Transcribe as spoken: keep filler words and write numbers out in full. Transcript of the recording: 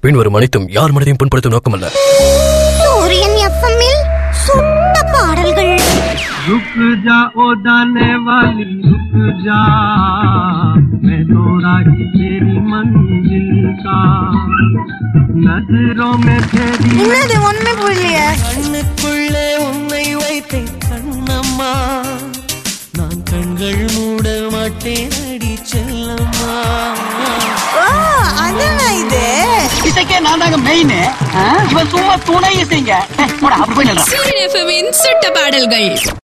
பின் வரும் அனைத்தும் யார் மனதையும் புண்படுத்தும் நோக்கமல்ல. சூரியன் எஃப்எம்மில் சுட்ட பாடல்கள். रुक जा ओ जाने वाली रुक जा, मैं तो राही तेरी मंजिल का, नजरों में तेरी. என்னது ஒண்ணுமே புரியலையே. கண்ணுக்குள்ளே உன்னை வைத்தேன் கண்ணம்மா, நான் கண்கள் மூட மாட்டேன் அடி செல்லம்மா. ஓ அதான் இது. இசைக்கே நான் தாங்க மெயின், இவன் சும்மா துணை இசைங்க. சூரியன் எஃப்எம்மின் சுட்ட பாடல்கள்.